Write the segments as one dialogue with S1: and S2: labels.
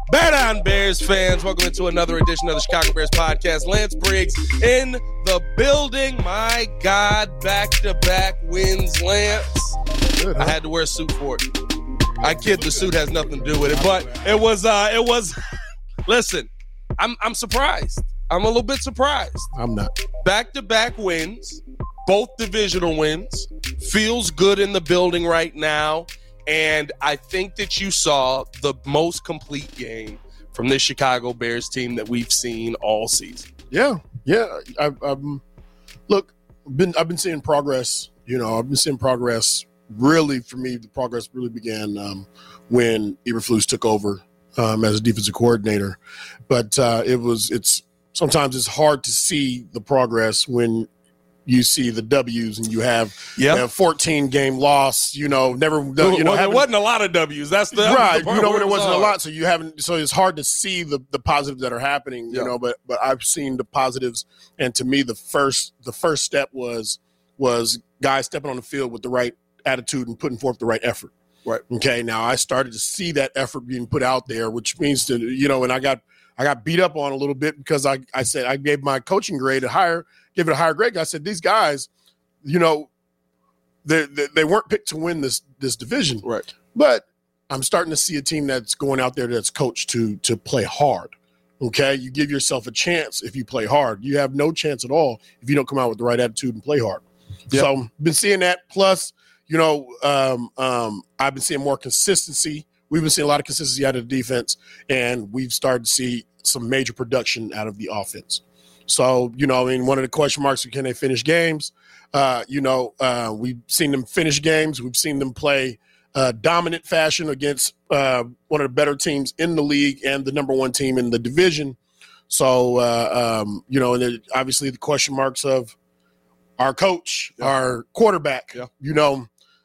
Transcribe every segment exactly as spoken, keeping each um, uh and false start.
S1: Bet on Bears fans, welcome into another edition of the Chicago Bears podcast. Lance Briggs in the building. My God, back-to-back wins, Lance. Good, huh? I had to wear a suit for it. I kid, the suit has nothing to do with it, but it was, uh, it was, listen, I'm, I'm surprised. I'm a little bit surprised.
S2: I'm not.
S1: Back-to-back wins, both divisional wins, feels good in the building right now. And I think that you saw the most complete game from this Chicago Bears team that we've seen all season.
S2: Yeah, yeah. I've, um, look, been I've been seeing progress. You know, I've been seeing progress. Really, for me, the progress really began um, when Eberflus took over um, as a defensive coordinator. But uh, it was it's sometimes it's hard to see the progress when you see the W's and you have yep. a fourteen game loss, you know, never, you know,
S1: well, there wasn't a lot of W's. That's the,
S2: right.
S1: The
S2: you know, when it wasn't
S1: hard.
S2: a lot. So you haven't, so it's hard to see the, the positives that are happening, you yep. know, but, but I've seen the positives. And to me, the first, the first step was, was guys stepping on the field with the right attitude and putting forth the right effort.
S1: Right.
S2: Okay. Now I started to see that effort being put out there, which means to, you know, and I got, I got beat up on a little bit because I, I said, I gave my coaching grade a higher, give it a higher grade. I said, these guys, you know, they, they they weren't picked to win this this division.
S1: Right.
S2: But I'm starting to see a team that's going out there that's coached to to play hard. Okay. You give yourself a chance if you play hard. You have no chance at all if you don't come out with the right attitude and play hard. Yep. So been seeing that. Plus, you know, um, um, I've been seeing more consistency. We've been seeing a lot of consistency out of the defense, and we've started to see some major production out of the offense. So, you know, I mean, one of the question marks is, can they finish games? Uh, you know, uh, we've seen them finish games. We've seen them play uh, dominant fashion against uh, one of the better teams in the league and the number one team in the division. So, uh, um, you know, and then obviously the question marks of our coach, yeah. our quarterback, yeah. you know,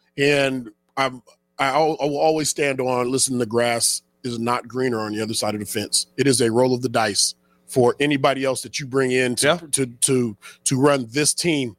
S2: and I'm, I, I will always stand on, listen, the grass is not greener on the other side of the fence. It is a roll of the dice for anybody else that you bring in to,
S1: yeah.
S2: to, to, to run this team.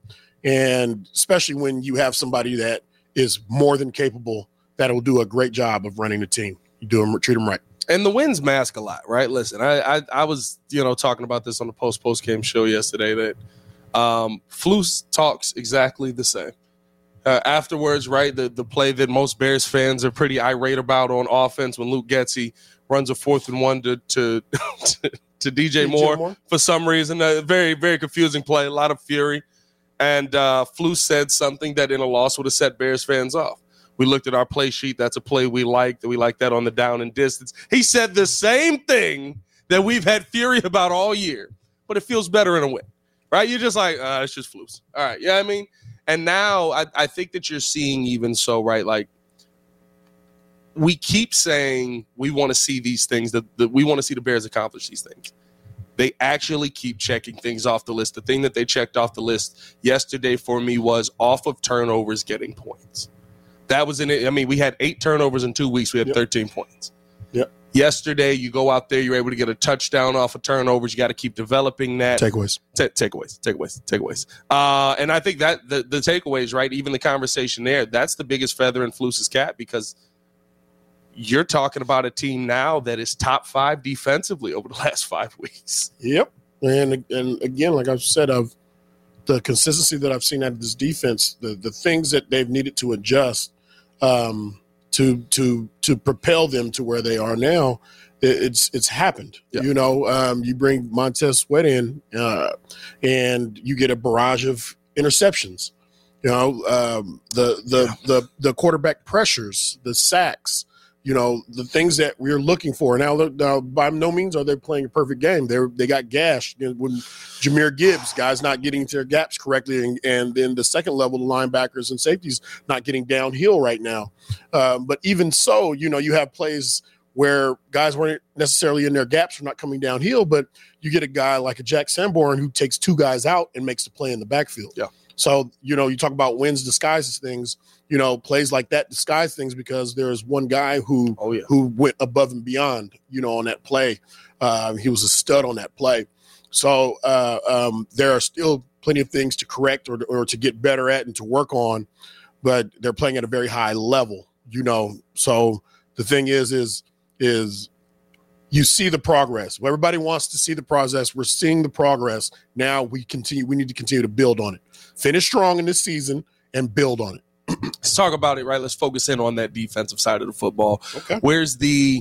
S2: And especially when you have somebody that is more than capable, that will do a great job of running the team. You do them, treat them right.
S1: And the wins mask a lot, right? Listen, I, I, I was, you know, talking about this on the post post game show yesterday that um, Flus talks exactly the same. Uh, afterwards, right, the, the play that most Bears fans are pretty irate about on offense when Luke Getsy runs a fourth and one to to, to, to D J, D J Moore, Moore for some reason. A very, very confusing play, a lot of fury. And uh, Flus said something that in a loss would have set Bears fans off. We looked at our play sheet. That's a play we liked. We like that on the down and distance. He said the same thing that we've had fury about all year, but it feels better in a win, right? You're just like, uh, it's just Flus. All right, yeah, you know what I mean? And now I, I think that you're seeing even so, right, like we keep saying we want to see these things, that, that we want to see the Bears accomplish these things. They actually keep checking things off the list. The thing that they checked off the list yesterday for me was off of turnovers getting points. That was in it. I mean, we had eight turnovers in two weeks. We had yep. thirteen points.
S2: Yep.
S1: Yesterday, you go out there, you're able to get a touchdown off of turnovers. You got to keep developing that.
S2: Takeaways.
S1: Ta- takeaways. Takeaways. Takeaways. Uh, and I think that the, the takeaways, right, even the conversation there, that's the biggest feather in Flus's cap because you're talking about a team now that is top five defensively over the last five weeks.
S2: Yep. And and again, like I've said, of the consistency that I've seen out of this defense, the, the things that they've needed to adjust um, to to to propel them to where they are now, it, it's it's happened. Yep. You know, um, you bring Montez Sweat in, uh, and you get a barrage of interceptions. You know, um, the the, yeah. the the quarterback pressures, the sacks. You know, the things that we're looking for. Now, now, by no means are they playing a perfect game. They they got gashed when Jahmyr Gibbs, guys not getting to their gaps correctly, and, and then the second level, the linebackers and safeties not getting downhill right now. Um, but even so, you know, you have plays where guys weren't necessarily in their gaps, not coming downhill, but you get a guy like a Jack Sanborn who takes two guys out and makes the play in the backfield.
S1: Yeah.
S2: So, you know, you talk about wins disguises things. You know, plays like that disguise things because there's one guy who
S1: oh, yeah.
S2: who went above and beyond, you know, on that play. Uh, he was a stud on that play. So uh, um, there are still plenty of things to correct or, or to get better at and to work on, but they're playing at a very high level, you know. So the thing is, is, is you see the progress. Everybody wants to see the process. We're seeing the progress. Now we continue. We need to continue to build on it. Finish strong in this season and build on it.
S1: Let's talk about it, right? Let's focus in on that defensive side of the football.
S2: Okay.
S1: Where's the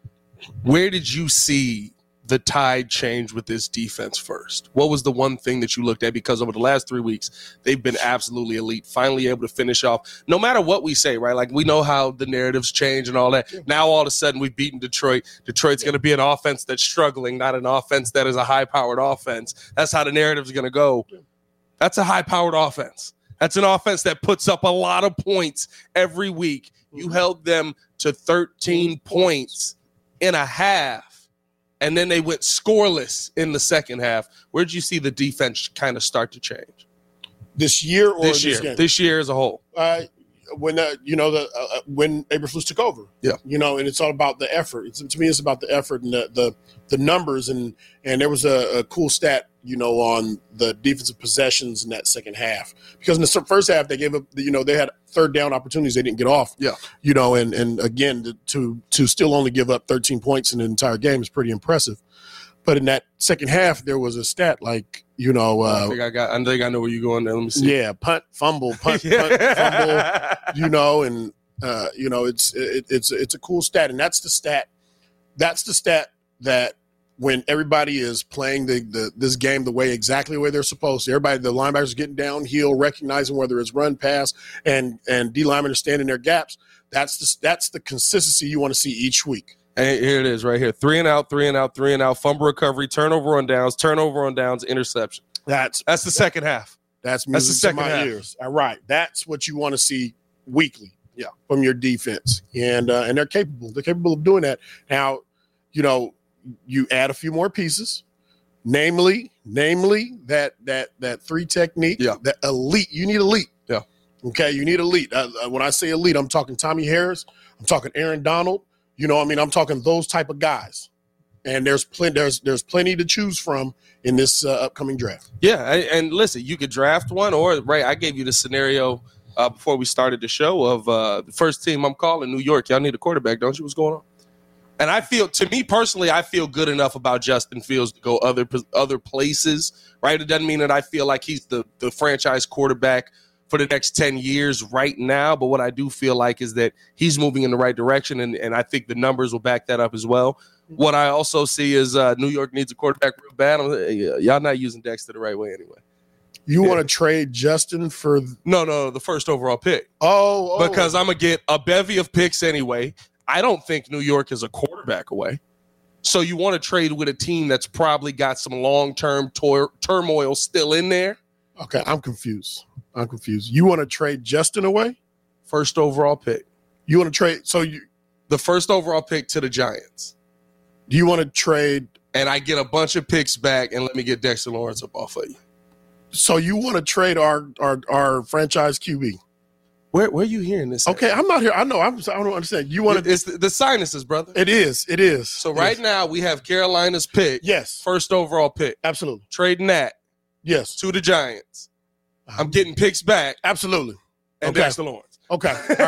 S1: where did you see the tide change with this defense first? What was the one thing that you looked at? Because over the last three weeks, they've been absolutely elite, finally able to finish off. No matter what we say, right? Like, we know how the narratives change and all that. Yeah. Now, all of a sudden, we've beaten Detroit. Detroit's yeah. going to be an offense that's struggling, not an offense that is a high-powered offense. That's how the narrative's going to go. Yeah. That's a high-powered offense. That's an offense that puts up a lot of points every week. You held them to thirteen points in a half, and then they went scoreless in the second half. Where did you see the defense kind of start to change?
S2: This year or
S1: this year?
S2: This, game?
S1: This year as a whole.
S2: Uh, when uh, you know the uh, when Eberflus took over,
S1: yeah,
S2: you know, and it's all about the effort. It's, to me, it's about the effort and the the, the numbers. And and there was a, a cool stat, you know, on the defensive possessions in that second half, because in the first half they gave up, you know, they had third down opportunities they didn't get off.
S1: Yeah,
S2: you know, and and again to to still only give up thirteen points in the entire game is pretty impressive. But in that second half, there was a stat like, you know, uh,
S1: I think I got. I think I know where you're going there. Let me see.
S2: Yeah, punt, fumble, punt, punt, fumble. You know, and uh, you know, it's it, it's it's a cool stat, and that's the stat. That's the stat that when everybody is playing the, the this game the way exactly the way they're supposed to, everybody, the linebackers are getting downhill, recognizing whether it's run, pass, and and D linemen are standing their gaps. That's the that's the consistency you want to see each week.
S1: And here it is right here. Three and out, three and out, three and out, fumble recovery, turnover on downs, turnover on downs, interception.
S2: That's
S1: that's the second half.
S2: That's music
S1: that's the second
S2: to my
S1: half.
S2: ears. All right. That's what you want to see weekly.
S1: Yeah.
S2: From your defense. And uh, and they're capable. They're capable of doing that. Now, you know, you add a few more pieces, namely, namely that that that three technique,
S1: yeah.
S2: that elite. You need elite.
S1: Yeah.
S2: Okay, you need elite. Uh, when I say elite, I'm talking Tommy Harris. I'm talking Aaron Donald. You know, I mean, I'm talking those type of guys, and there's plenty. There's there's plenty to choose from in this uh, upcoming draft.
S1: Yeah, and, and listen, you could draft one, or right. I gave you the scenario uh, before we started the show of uh, the first team I'm calling, New York. Y'all need a quarterback, don't you? What's going on? And I feel, to me personally, I feel good enough about Justin Fields to go other other places. Right? It doesn't mean that I feel like he's the the franchise quarterback for the next ten years right now. But what I do feel like is that he's moving in the right direction, and, and I think the numbers will back that up as well. What I also see is uh, New York needs a quarterback real bad. I'm, y'all not using Dexter the right way anyway.
S2: You
S1: yeah.
S2: want to trade Justin for –
S1: No, no, the first overall pick.
S2: Oh, oh.
S1: Because I'm going to get a bevy of picks anyway. I don't think New York is a quarterback away. So you want to trade with a team that's probably got some long-term tor- turmoil still in there?
S2: Okay, I'm confused. I'm confused. You want to trade Justin away?
S1: First overall pick.
S2: You want to trade? So you,
S1: the first overall pick to the Giants.
S2: Do you want to trade?
S1: And I get a bunch of picks back, and let me get Dexter Lawrence up off of you.
S2: So you want to trade our our, our franchise Q B?
S1: Where where are you hearing this?
S2: Okay,
S1: at?
S2: I'm not here. I know. I'm, I don't understand. You want to?
S1: It's the, the sinuses, brother.
S2: It is. It is.
S1: So
S2: it
S1: right
S2: is.
S1: now we have Carolina's pick.
S2: Yes.
S1: First overall pick.
S2: Absolutely.
S1: Trading that.
S2: Yes.
S1: To the Giants. I'm getting picks back.
S2: Absolutely.
S1: And
S2: okay.
S1: Dexter Lawrence.
S2: Okay. All right. All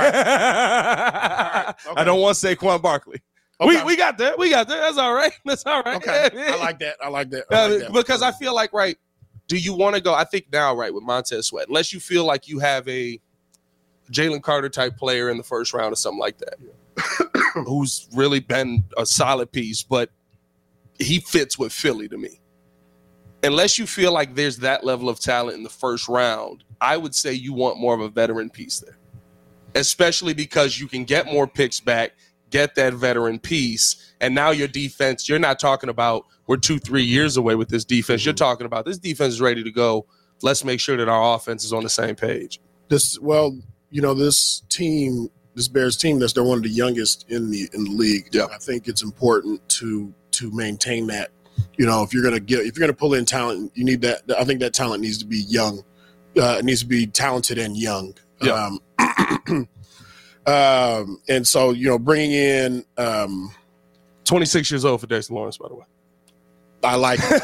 S2: right. Okay.
S1: I don't want Saquon Barkley. Okay. We we got that. We got that. That's all right. That's all right.
S2: Okay. I like that. I like that. I like that.
S1: Because I feel like, right, do you want to go? I think now, right, with Montez Sweat, unless you feel like you have a Jalen Carter type player in the first round or something like that, yeah. who's really been a solid piece, but he fits with Philly to me. Unless you feel like there's that level of talent in the first round, I would say you want more of a veteran piece there, especially because you can get more picks back, get that veteran piece, and now your defense, you're not talking about we're two, three years away with this defense. You're talking about this defense is ready to go. Let's make sure that our offense is on the same page.
S2: This, well, you know, this team, this Bears team, that's they're one of the youngest in the in the league.
S1: Yeah.
S2: I think it's important to to maintain that. You know, if you're gonna get, if you're gonna pull in talent, you need that. I think that talent needs to be young. Uh, it needs to be talented and young.
S1: Yeah.
S2: Um, um, and so, you know, bringing in um,
S1: twenty-six years old for Dexter Lawrence, by the way.
S2: I like it.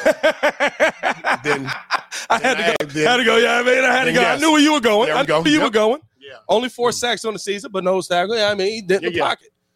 S2: then
S1: I had
S2: then
S1: to go.
S2: I, then,
S1: I had to go. Yeah, I mean, I had to go.
S2: Yes.
S1: I knew where you were going.
S2: There we
S1: I knew
S2: go.
S1: where you
S2: yep.
S1: were going.
S2: Yeah.
S1: Only four sacks on the season, but no tackle. Yeah, I mean, he did in
S2: yeah,
S1: the
S2: yeah.
S1: pocket.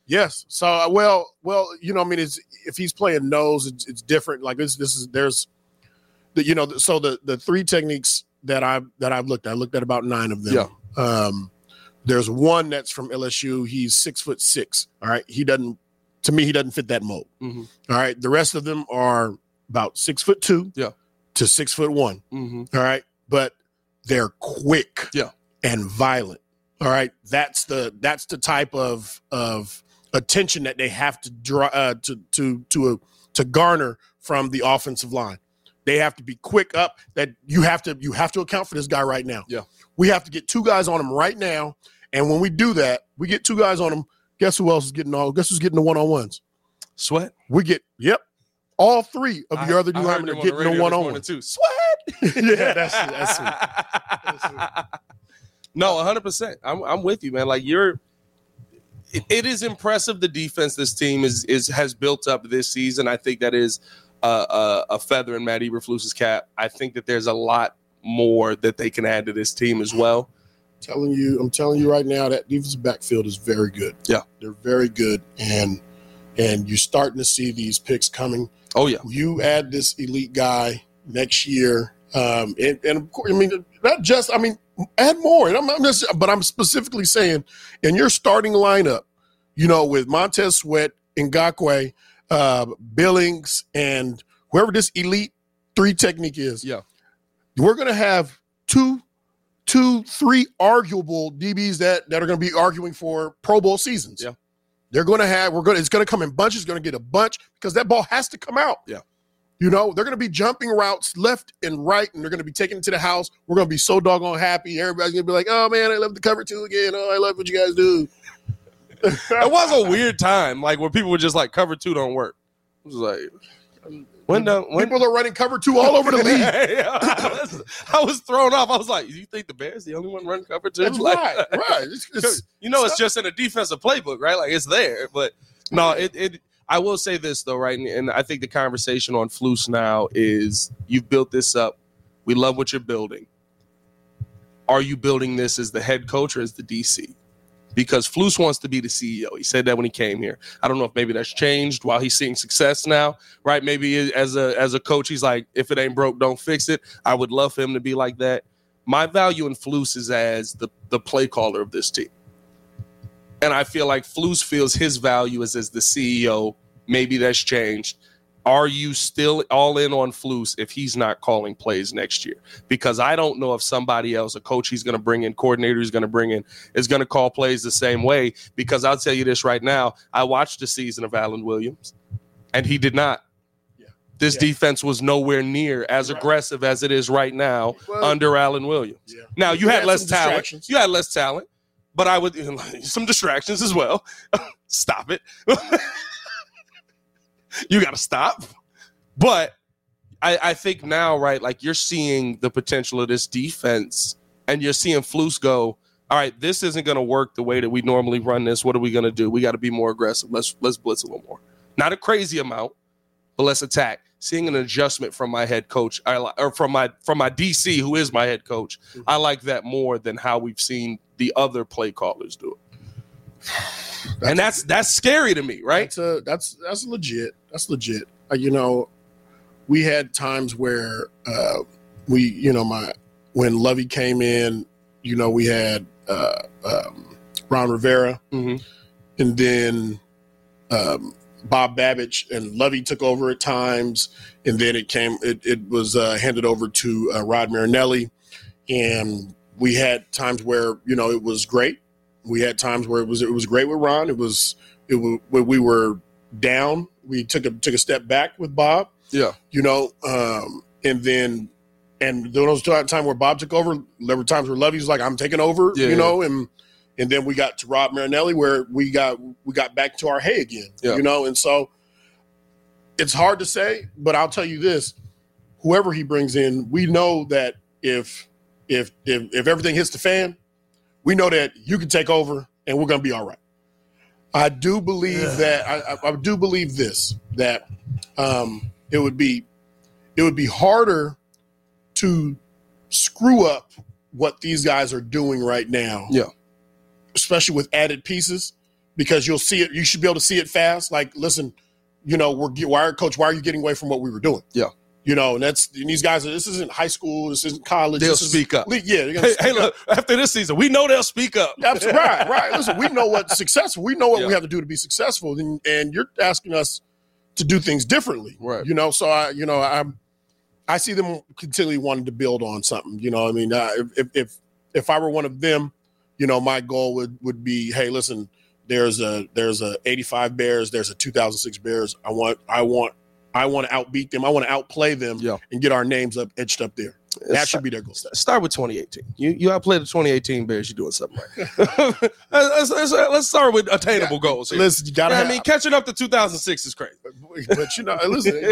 S2: Yes. So, uh, well, well, you know, I mean, it's, if he's playing nose, it's, it's different. Like this, this is there's, the, you know, so the the three techniques that I that I've looked at, I looked at about nine of them.
S1: Yeah.
S2: Um, there's one that's from L S U. He's six foot six. All right. He doesn't. To me, he doesn't fit that mold.
S1: Mm-hmm.
S2: All right. The rest of them are about six foot two.
S1: Yeah.
S2: To six foot one.
S1: Mm-hmm.
S2: All right. But they're quick.
S1: Yeah.
S2: And violent. All right. That's the that's the type of of attention that they have to draw uh, to to to uh, to garner from the offensive line. They have to be quick up. That you have to you have to account for this guy right now.
S1: Yeah.
S2: We have to get two guys on him right now. And when we do that, we get two guys on him. Guess who else is getting all? Guess who's getting the one-on-ones?
S1: Sweat.
S2: We get, yep. All three of
S1: I,
S2: your other D linemen are getting the one-on-one.
S1: Too. Sweat.
S2: Yeah, that's it. That's it. That's it.
S1: No, one hundred percent. I'm I'm with you, man. Like you're it, it is impressive the defense this team is is has built up this season. I think that is uh, a, a feather in Matt Eberflus's cap. I think that there's a lot more that they can add to this team as well.
S2: Telling you, I'm telling you right now that defensive backfield is very good.
S1: Yeah. They're
S2: very good. And and you're starting to see these picks coming.
S1: Oh, yeah.
S2: You add this elite guy next year. Um, and, and of course, I mean, not just, I mean, add more. And I'm not just, but I'm specifically saying in your starting lineup, you know, with Montez Sweat, Ngakoue, uh, Billings, and whoever this elite three technique is.
S1: Yeah.
S2: We're going to have two, two, three arguable D Bs that, that are going to be arguing for Pro Bowl seasons.
S1: Yeah.
S2: They're going to have, we're going to, it's going to come in bunches, going to get a bunch because that ball has to come out.
S1: Yeah.
S2: You know, they're going to be jumping routes left and right, and they're going to be taken it to the house. We're going to be so doggone happy. Everybody's going to be like, oh, man, I love the cover two again. Oh, I love what you guys do.
S1: It was a weird time, like where people were just like, cover two don't work. It was like, when the, when
S2: people are running cover two all over the league.
S1: I, was, I was thrown off. I was like, you think the Bears the only one run cover two?
S2: That's
S1: like,
S2: right, right. It's, it's,
S1: you know, it's just in a defensive playbook, right? Like it's there. But no, it it I will say this though, right? And, and I think the conversation on Flus now is you've built this up. We love what you're building. Are you building this as the head coach or as the D C? Because Flus wants to be the C E O. He said that when he came here. I don't know if maybe that's changed while he's seeing success now, right? Maybe as a as a coach, he's like, if it ain't broke, don't fix it. I would love for him to be like that. My value in Flus is as the, the play caller of this team. And I feel like Flus feels his value is as the C E O. Maybe that's changed. Are you still all in on Flus if he's not calling plays next year? Because I don't know if somebody else, a coach he's going to bring in, coordinator he's going to bring in, is going to call plays the same way. Because I'll tell you this right now, I watched the season of Alan Williams, and he did not. Yeah. This yeah. defense was nowhere near as right. aggressive as it is right now well, under Alan Williams. Yeah. Now, you, you had, had less talent. You had less talent, but I would – some distractions as well. Stop it. You got to stop. But I, I think now, right, like you're seeing the potential of this defense and you're seeing Flus go, all right, this isn't going to work the way that we normally run this. What are we going to do? We got to be more aggressive. Let's let's blitz a little more. Not a crazy amount, but let's attack. Seeing an adjustment from my head coach I, or from my from my D C, who is my head coach, mm-hmm. I like that more than how we've seen the other play callers do it. That's and that's that's scary to me, right?
S2: That's a, that's that's legit. That's legit. Uh, you know, we had times where uh, we, you know, my when Lovey came in, you know, we had uh, um, Ron Rivera,
S1: mm-hmm.
S2: and then um, Bob Babich and Lovey took over at times, and then it came. It, it was uh, handed over to uh, Rod Marinelli, and we had times where you know it was great. We had times where it was it was great with Ron. It was it was when we were down. We took a took a step back with Bob.
S1: Yeah,
S2: you know, um, and then and there was a time where Bob took over. There were times where Lovey was like, "I'm taking over,"
S1: yeah,
S2: you know, and and then we got to Rob Marinelli where we got we got back to our hay again,
S1: yeah.
S2: you know, and so it's hard to say, but I'll tell you this: whoever he brings in, we know that if if if, if everything hits the fan, we know that you can take over and we're going to be all right. I do believe yeah. that I, I do believe this, that um, it would be it would be harder to screw up what these guys are doing right now.
S1: Yeah.
S2: Especially with added pieces, because you'll see it. You should be able to see it fast. Like, listen, you know, we're why, coach, why are you getting away from what we were doing?
S1: Yeah.
S2: You know, and that's and these guys. This isn't high school. This isn't college.
S1: They'll
S2: this is,
S1: speak up.
S2: Yeah.
S1: Hey, hey, look. After this season, we know they'll speak up.
S2: Absolutely. Right. Right. Listen, we know what's successful. We know what
S1: yeah.
S2: we have to do to be successful, and, and you're asking us to do things differently.
S1: Right.
S2: You know. So I, you know, I'm. I see them continually wanting to build on something. You know. I mean, uh, if if if I were one of them, you know, my goal would would be, hey, listen, there's a there's a eighty-five Bears, there's a two thousand six Bears. I want I want. I want to outbeat them. I want to outplay them
S1: yeah.
S2: and get our names up etched up there. That should be their goal.
S1: Start with twenty eighteen. You you outplayed the twenty eighteen Bears. You're doing something right. let's, let's, let's start with attainable yeah. goals. Here.
S2: Listen, you gotta.
S1: Yeah,
S2: have,
S1: I mean, catching up to two thousand six is crazy.
S2: But you know, listen,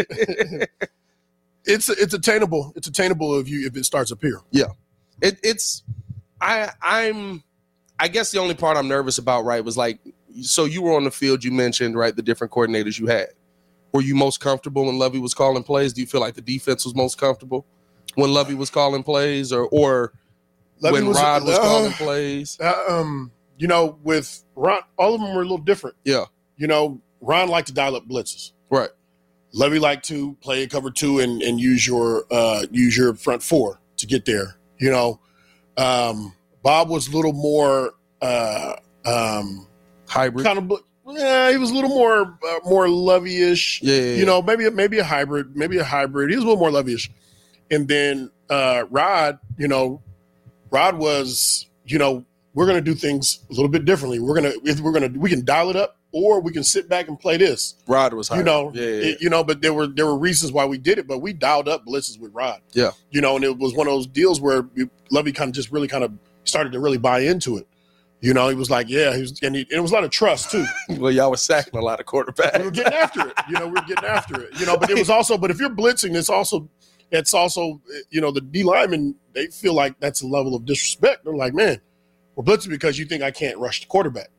S2: it's it's attainable. It's attainable if you if it starts up here.
S1: Yeah, it, it's. I I'm. I guess the only part I'm nervous about, right, was like, so you were on the field. You mentioned, right, the different coordinators you had. Were you most comfortable when Lovie was calling plays? Do you feel like the defense was most comfortable when Lovie was calling plays, or or when was, Rod was uh, calling plays?
S2: Uh, um, you know, with Ron, all of them were a little different.
S1: Yeah.
S2: You know, Ron liked to dial up blitzes.
S1: Right.
S2: Lovie liked to play cover two and, and use your uh, use your front four to get there. You know, um, Bob was a little more uh, um,
S1: hybrid,
S2: kind of. Yeah, he was a little more uh, more Lovey-ish.
S1: Yeah, yeah, yeah.
S2: You know, maybe maybe a hybrid, maybe a hybrid. He was a little more Lovey-ish. And then uh, Rod, you know, Rod was, you know, we're going to do things a little bit differently. We're going to we're going to we can dial it up, or we can sit back and play this.
S1: Rod was hybrid.
S2: You know,
S1: yeah, yeah, yeah.
S2: It, you know, but there were there were reasons why we did it, but we dialed up blitzes with Rod.
S1: Yeah.
S2: You know, and it was one of those deals where Lovey kind of just really kind of started to really buy into it. You know, he was like, yeah, he was, and, he, and it was a lot of trust too.
S1: Well, y'all were sacking a lot of quarterbacks.
S2: We were getting after it. You know, we were getting after it. You know, but it was also, but if you're blitzing, it's also, it's also, you know, the D linemen, they feel like that's a level of disrespect. They're like, man, we're blitzing because you think I can't rush the quarterback.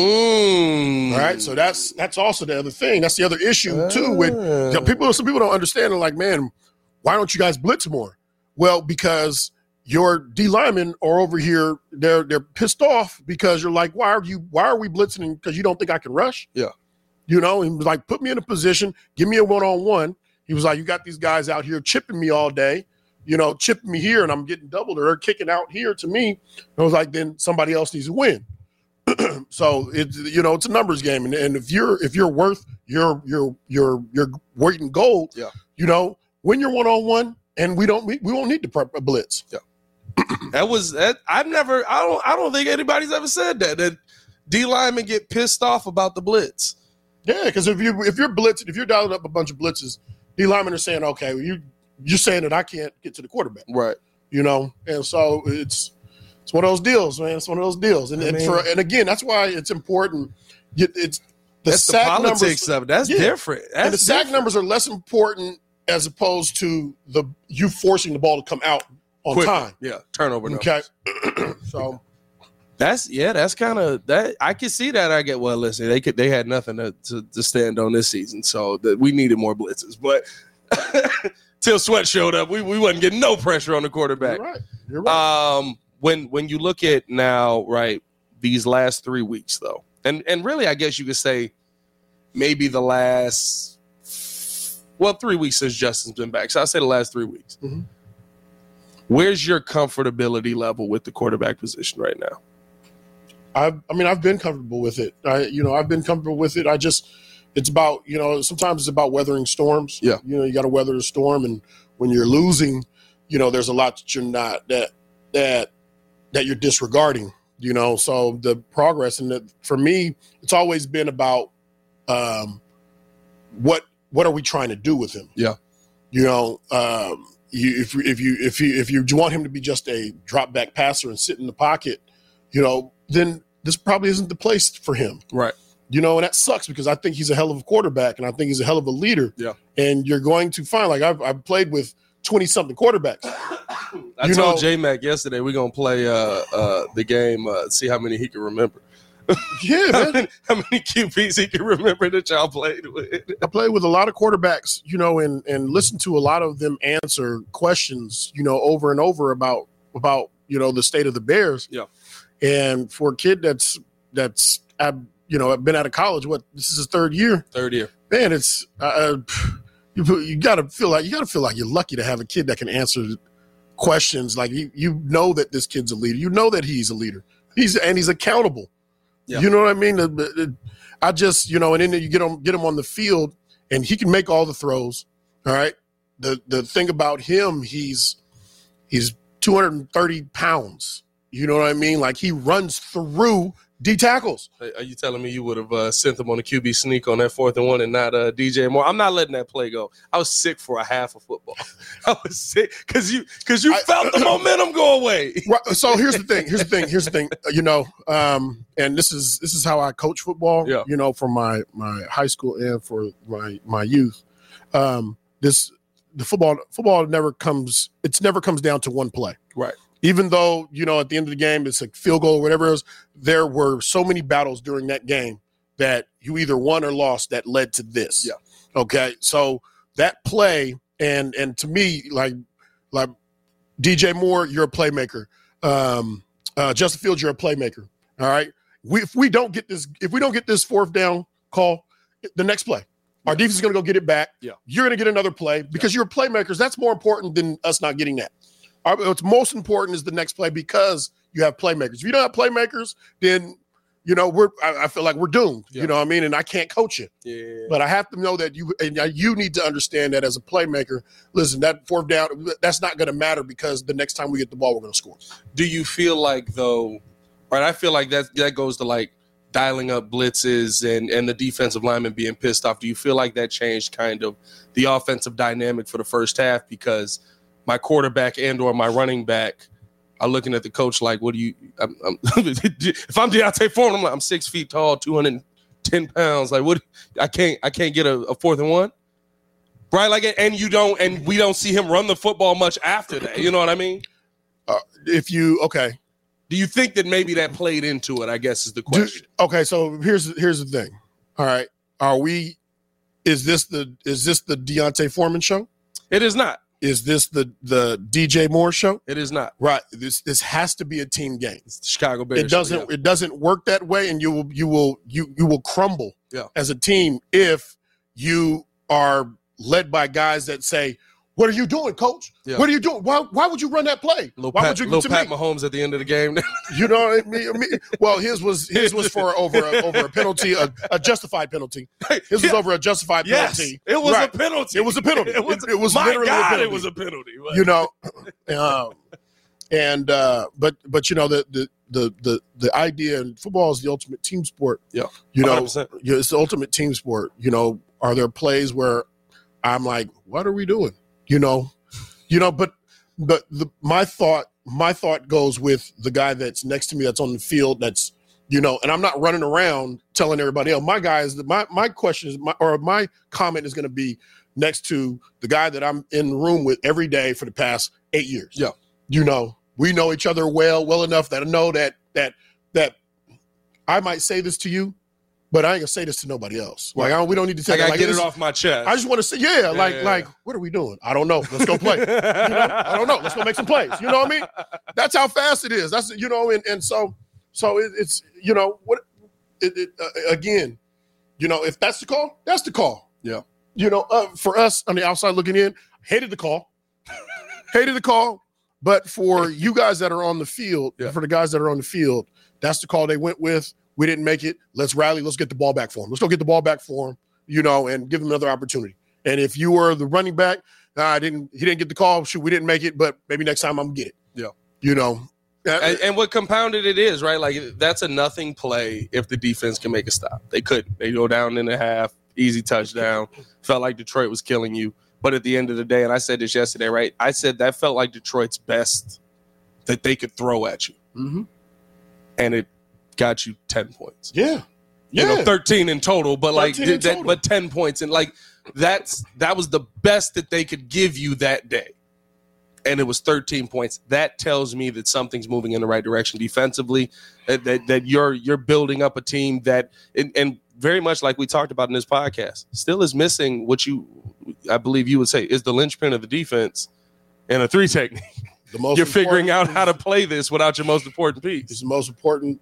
S1: Mm.
S2: All right, so that's that's also the other thing. That's the other issue too. With you know, people, some people don't understand. They're like, man, why don't you guys blitz more? Well, because your D linemen are over here. They're they're pissed off because you're like, why are you? Why are we blitzing? Because you don't think I can rush?
S1: Yeah.
S2: You know, he was like, put me in a position, give me a one on one. He was like, you got these guys out here chipping me all day, you know, chipping me here, and I'm getting doubled, or they're kicking out here to me. And I was like, then somebody else needs to win. So it's you know it's a numbers game, and, and if you're if you're worth your your your your weight in gold,
S1: yeah.
S2: you know, win your one on one, and we don't we, we won't need to prep a blitz.
S1: Yeah. That was that. I've never. I don't. I don't think anybody's ever said that. That D linemen get pissed off about the blitz.
S2: Yeah, because if you if you're blitzing, if you're dialing up a bunch of blitzes, D linemen are saying, okay, well, you you're saying that I can't get to the quarterback,
S1: right?
S2: You know, and so it's it's one of those deals, man. It's one of those deals, and, and for and again, that's why it's important. It's the
S1: that's
S2: sack
S1: the politics
S2: numbers,
S1: of it. That's yeah. different. That's
S2: and the
S1: different.
S2: sack numbers are less important as opposed to the you forcing the ball to come out on
S1: Quick.
S2: time.
S1: Yeah, turnover.
S2: Okay, so
S1: that's yeah, that's kind of that. I can see that. I get well. Listen, they could they had nothing to, to, to stand on this season, so that we needed more blitzes. But till Sweat showed up, we we wasn't getting no pressure on the quarterback.
S2: You're right. You're right.
S1: Um, when when you look at now, right, these last three weeks though, and and really, I guess you could say maybe the last well three weeks since Justin's been back. So I say the last three weeks.
S2: Mm-hmm.
S1: Where's your comfortability level with the quarterback position right now?
S2: I, I mean, I've been comfortable with it. I, you know, I've been comfortable with it. I just, it's about, you know, sometimes it's about weathering storms.
S1: Yeah.
S2: You know, you got to weather the storm. And when you're losing, you know, there's a lot that you're not, that, that, that you're disregarding, you know? So the progress, and the, for me, it's always been about um, what, what are we trying to do with him?
S1: Yeah.
S2: You know, um, you, if, if you, if you, if you want him to be just a drop back passer and sit in the pocket, you know, then this probably isn't the place for him.
S1: Right.
S2: You know, and that sucks because I think he's a hell of a quarterback and I think he's a hell of a leader.
S1: Yeah.
S2: And you're going to find, like, I've, I've played with twenty-something quarterbacks.
S1: I
S2: you
S1: told
S2: know,
S1: J-Mac yesterday we're going to play uh, uh, the game, uh, see how many he can remember.
S2: Yeah,
S1: how,
S2: man.
S1: many, how many Q Bs he can remember that y'all played with.
S2: I played with a lot of quarterbacks, you know, and, and listened to a lot of them answer questions, you know, over and over about, about, you know, the state of the Bears.
S1: Yeah.
S2: And for a kid that's that's ab- you know, been out of college. What, this is his third year?
S1: Third year.
S2: Man, it's uh, you. You got to feel like you got to feel like you're lucky to have a kid that can answer questions. Like you, you know that this kid's a leader. You know that he's a leader. He's and he's accountable. Yeah. You know what I mean? I just, you know, and then you get him, get him on the field, and he can make all the throws. All right. The the thing about him, he's he's two hundred thirty pounds. You know what I mean? Like he runs through D tackles.
S1: Are you telling me you would have uh, sent them on the Q B sneak on that fourth and one and not uh, D J Moore? I'm not letting that play go. I was sick for a half of football. I was sick because you because you I, felt the momentum go away.
S2: Right, so here's the thing. Here's the thing. Here's the thing. You know, um, and this is this is how I coach football.
S1: Yeah.
S2: You know, for my my high school and for my my youth. Um, this the football football never comes. It's never comes down to one play.
S1: Right.
S2: Even though, you know, at the end of the game, it's a field goal or whatever it is, there were so many battles during that game that you either won or lost that led to this.
S1: Yeah.
S2: Okay. So that play, and and to me, like like D J Moore, you're a playmaker. Um, uh, Justin Fields, you're a playmaker. All right. We, if we don't get this, if we don't get this fourth down call, the next play, our defense is going to go get it back.
S1: Yeah.
S2: You're going to get another play because yeah. you're playmakers. That's more important than us not getting that. What's most important is the next play because you have playmakers. If you don't have playmakers, then, you know, we're, I, I feel like we're doomed, yeah. you know what I mean? And I can't coach you.
S1: Yeah.
S2: But I have to know that you, and you need to understand that as a playmaker, listen, that fourth down, that's not going to matter because the next time we get the ball, we're going to score.
S1: Do you feel like, though, right, I feel like that that goes to, like, dialing up blitzes and, and the defensive lineman being pissed off. Do you feel like that changed kind of the offensive dynamic for the first half because – my quarterback and or my running back are looking at the coach like, what do you I'm, I'm, if I'm Deontay Foreman, I'm like, I'm six feet tall, two hundred ten pounds. Like, what? I can't I can't get a, a fourth and one. Right? Like, and you don't, and we don't see him run the football much after that. You know what I mean?
S2: Uh, if you, okay.
S1: Do you think that maybe that played into it, I guess is the question.
S2: Do, okay, so here's here's the thing. All right. Are we, is this the, is this the Deontay Foreman show?
S1: It is not.
S2: Is this the the D J Moore show?
S1: It is not.
S2: Right. This this has to be a team game.
S1: It's the Chicago Bears.
S2: It doesn't
S1: show, yeah.
S2: it doesn't work that way, and you will you will you you will crumble
S1: yeah.
S2: as a team if you are led by guys that say, "What are you doing, coach?
S1: Yeah.
S2: What are you doing? Why why would you run that play?
S1: Little
S2: why
S1: Pat,
S2: would you
S1: little
S2: to
S1: Pat
S2: me?
S1: Mahomes at the end of the game?
S2: You know what I mean? I mean, well, his was his was for over a, over a penalty, a, a justified penalty. His
S1: yeah.
S2: was over a justified
S1: yes,
S2: penalty.
S1: It was
S2: right.
S1: a penalty.
S2: It was a penalty. It was, it, it was
S1: my
S2: literally
S1: God,
S2: a penalty.
S1: It was a penalty. But.
S2: You know, um, and uh, but but you know the the the the the idea in football is the ultimate team sport.
S1: Yeah,
S2: you know,
S1: one hundred percent.
S2: It's the ultimate team sport. You know, are there plays where I'm like, what are we doing? You know, you know, but but the my thought my thought goes with the guy that's next to me that's on the field that's, you know, and I'm not running around telling everybody else. My guy is my my question is my or my comment is going to be next to the guy that I'm in the room with every day for the past eight years.
S1: Yeah,
S2: you know, we know each other well well enough that I know that that that I might say this to you, but I ain't gonna say this to nobody else. Like, I don't, we don't need to say.
S1: I gotta
S2: like,
S1: get
S2: this,
S1: it off my chest.
S2: I just want to say, yeah,
S1: yeah
S2: like,
S1: yeah,
S2: like,
S1: yeah.
S2: what are we doing? I don't know. Let's go play. You know? I don't know. Let's go make some plays. You know what I mean? That's how fast it is. That's you know, and, and so, so it, it's you know what, it, it uh, again, you know, if that's the call, that's the call.
S1: Yeah.
S2: You know, uh, for us on the outside looking in, hated the call, hated the call, but for you guys that are on the field,
S1: yeah.
S2: for the guys that are on the field, that's the call they went with. We didn't make it. Let's rally. Let's get the ball back for him. Let's go get the ball back for him, you know, and give him another opportunity. And if you were the running back, nah, I didn't. He didn't get the call. Shoot, we didn't make it, but maybe next time I'm gonna get it.
S1: Yeah,
S2: you know.
S1: And, and what compounded it is right. Like that's a nothing play if the defense can make a stop. They couldn't. They go down in the half, easy touchdown. Felt like Detroit was killing you. But at the end of the day, and I said this yesterday, right? I said that felt like Detroit's best that they could throw at you,
S2: mm-hmm.
S1: and it got you ten points.
S2: Yeah, yeah.
S1: You know, thirteen in total, but like
S2: total.
S1: that, but ten points, and like that's that was the best that they could give you that day, and it was thirteen points. That tells me that something's moving in the right direction defensively. That that, that you're you're building up a team that, and, and very much like we talked about in this podcast, still is missing what you, I believe you would say, is the linchpin of the defense and a three technique.
S2: The most
S1: you're figuring out how to play this without your most important piece.
S2: It's the most important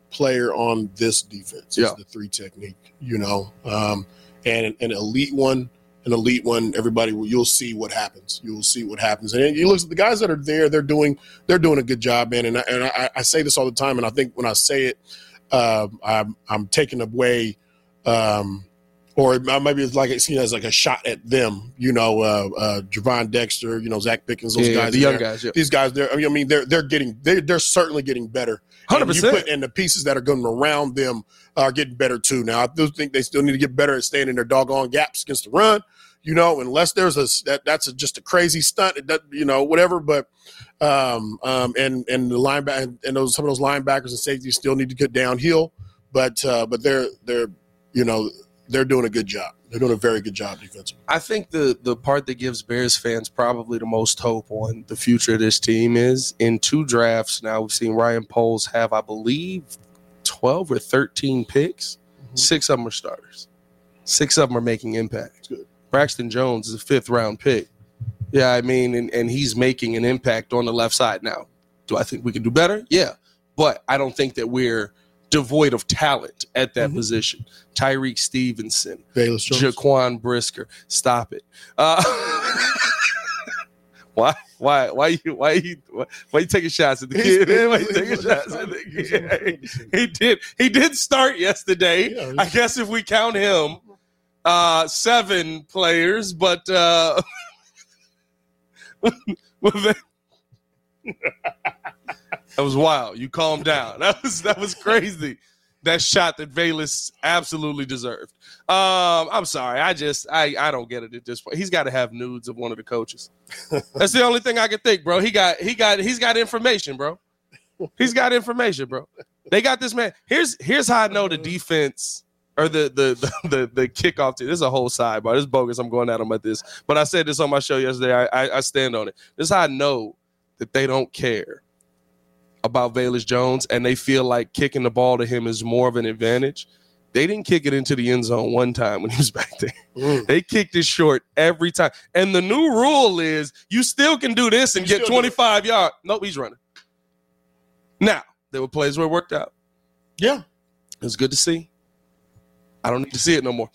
S2: player on this defense.
S1: Yeah.
S2: Is the three technique, you know, um, and an elite one, an elite one. Everybody, will, you'll see what happens. You'll see what happens. And you look at the guys that are there; they're doing they're doing a good job, man. And I, and I, I say this all the time, and I think when I say it, uh, I'm I'm taking away. Um, Or maybe it's like it's seen as like a shot at them, you know, uh, uh, Javon Dexter, you know, Zach Pickens, those
S1: yeah,
S2: guys,
S1: the young
S2: there.
S1: guys. Yeah.
S2: These guys, they're, I mean, they're they're getting, they're, they're certainly getting better.
S1: Hundred
S2: And you
S1: percent.
S2: put, and the pieces that are going around them are getting better too. Now, I do think they still need to get better at staying in their doggone gaps against the run, you know, unless there's a that that's a, just a crazy stunt, it does, you know, whatever. But um, um, and and the linebacker and those some of those linebackers and safeties still need to get downhill, but uh, but they're they're you know. They're doing a good job. They're doing a very good job defensively.
S1: I think the the part that gives Bears fans probably the most hope on the future of this team is in two drafts now we've seen Ryan Poles have, I believe, twelve or thirteen picks. Mm-hmm. Six of them are starters. Six of them are making impact.
S2: Good.
S1: Braxton Jones is a fifth-round pick. Yeah, I mean, and, and he's making an impact on the left side now. Do I think we can do better? Yeah. But I don't think that we're devoid of talent at that mm-hmm. position. Tyreek Stevenson, Jaquan Brisker. Stop it. Uh, why? Why? Why you? Why you? Why, why you taking shots at the kid? Why you taking shots at the kid? He did. He did start yesterday. Yeah, I guess if we count him, uh, seven players. But uh, that was wild. You calm down. That was that was crazy. That shot that Velus absolutely deserved. Um, I'm sorry. I just I, I don't get it at this point. He's got to have nudes of one of the coaches. That's the only thing I can think, bro. He got he got he's got information, bro. He's got information, bro. They got this man. Here's here's how I know the defense or the the the the, the kickoff team. This is a whole sidebar. This is bogus. I'm going at him at this. But I said this on my show yesterday. I, I, I stand on it. This is how I know that they don't care about Velus Jones and they feel like kicking the ball to him is more of an advantage. They didn't kick it into the end zone one time when he was back there. Mm. They kicked it short every time. And the new rule is you still can do this and you get twenty-five yards. Nope, he's running. Now, there were plays where it worked out.
S2: Yeah.
S1: It was good to see. I don't need to see it no more.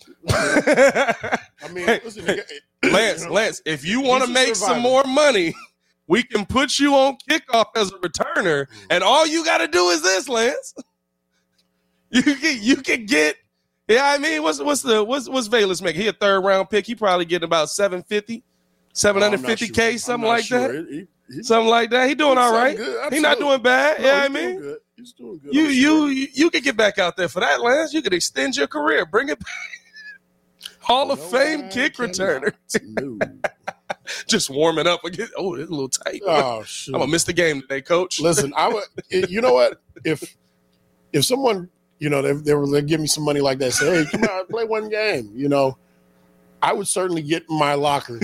S2: I mean, listen,
S1: Lance, Lance, if you want to make some more money, we can put you on kickoff as a returner, and all you got to do is this, Lance. You can you can get, yeah. I mean, what's what's the what's what's Velus making? He a third round pick. He probably getting about seven fifty, seven hundred fifty k, sure. something like sure. that. He, he, something like that. He doing all right. He not doing bad. No, yeah, I mean,
S2: good. He's doing good.
S1: You
S2: sure.
S1: you you can get back out there for that, Lance. You could extend your career. Bring it back. Hall of no, Fame kick returner. No. Just warming up again. Oh, it's a little tight.
S2: Oh, shoot.
S1: I'm gonna miss the game today, Coach.
S2: Listen, I would. You know what? If if someone, you know, they they were they give me some money like that, say, hey, come on, play one game. You know, I would certainly get in my locker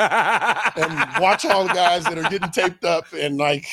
S2: and watch all the guys that are getting taped up and like,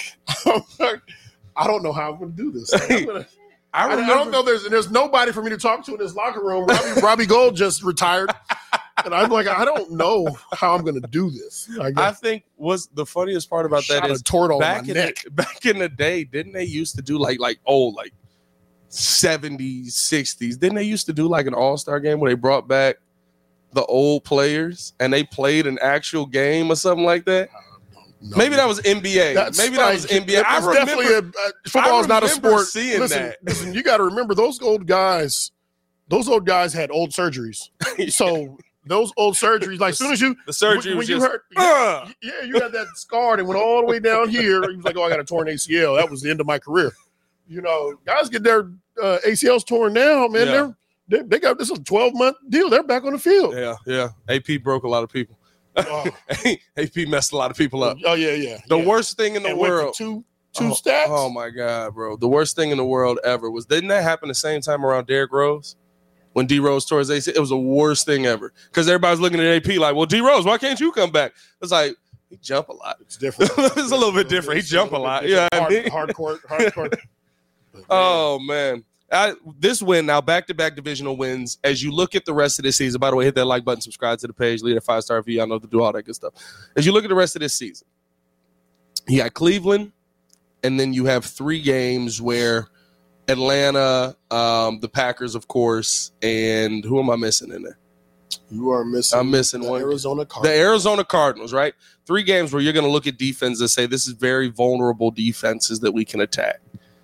S2: I don't know how I'm gonna do this. I'm gonna, I, remember, I don't know. There's there's nobody for me to talk to in this locker room. Robbie, Robbie Gould just retired. And I'm like, I don't know how I'm going to do this. I,
S1: I think what's the funniest part about that is back in, the, back in the day, didn't they used to do like like old like seventies, sixties? Didn't they used to do like an all-star game where they brought back the old players and they played an actual game or something like that? No, Maybe that was N B A. Maybe that was N B A. I remember,
S2: definitely a, uh, football is not a sport.
S1: Seeing
S2: listen,
S1: that.
S2: listen, you got to remember those old guys. Those old guys had old surgeries, so. Those old surgeries, like as soon as you
S1: the surgery
S2: when,
S1: was
S2: when
S1: just,
S2: you hurt, uh, yeah, you got that scar and went all the way down here. He was like, "Oh, I got a torn A C L. That was the end of my career." You know, guys get their uh, A C Ls torn now, man. Yeah. They're they, they got this is a twelve month deal. They're back on the field.
S1: Yeah, yeah. A P broke a lot of people. Oh. A P messed a lot of people up.
S2: Oh yeah, yeah.
S1: The
S2: yeah.
S1: worst thing in the
S2: and
S1: world.
S2: Two two
S1: oh,
S2: stats.
S1: Oh my God, bro! The worst thing in the world ever was didn't that happen the same time around Derrick Rose? When D Rose tore his A C L, it was the worst thing ever because everybody's looking at A P like, well, D Rose, why can't you come back? It's like, he jump a lot.
S2: It's different.
S1: It's a little bit different. He jump a lot. Yeah,
S2: hard, hardcore, hardcore.
S1: Oh, man. I, this win, now back-to-back divisional wins. As you look at the rest of this season, by the way, hit that like button, subscribe to the page, leave a five-star review. I know to do all that good stuff. As you look at the rest of this season, you got Cleveland, and then you have three games where Atlanta, um, the Packers, of course, and who am I missing in there?
S2: You are missing.
S1: I'm missing
S2: the
S1: one.
S2: Arizona Cardinals.
S1: The Arizona Cardinals, right? Three games where you're going to look at defense and say this is very vulnerable defenses that we can attack.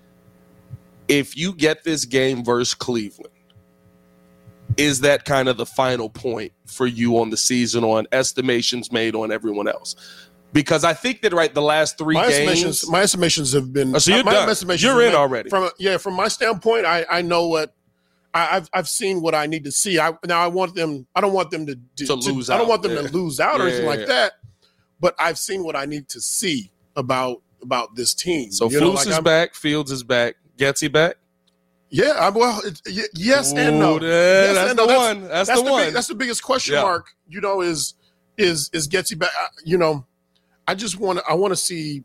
S1: If you get this game versus Cleveland, is that kind of the final point for you on the season on estimations made on everyone else? Because I think that, right, the last three
S2: my
S1: games.
S2: Estimations, my estimations have been.
S1: Oh, so you're
S2: my
S1: done.
S2: estimations
S1: You're in
S2: been,
S1: already.
S2: From yeah, from my standpoint, I, I know what I, I've I've seen what I need to see. I now I want them. I don't want them to, to,
S1: To lose
S2: I don't
S1: out,
S2: want them
S1: yeah.
S2: to lose out or
S1: Yeah,
S2: anything
S1: yeah,
S2: like
S1: yeah.
S2: that. But I've seen what I need to see about about this team.
S1: So
S2: You know,
S1: Flus
S2: like
S1: is
S2: I'm-
S1: back. Fields is back. Getsy back?
S2: Yeah, I, well, it, y- yes and no.
S1: Ooh, that-
S2: Yes
S1: that's
S2: and
S1: the
S2: no.
S1: one. That's,
S2: that's
S1: the,
S2: the
S1: one.
S2: Big, that's the biggest question
S1: Yeah.
S2: mark. You know, is is is Getsy back? I- You know, I just want to. I want to see.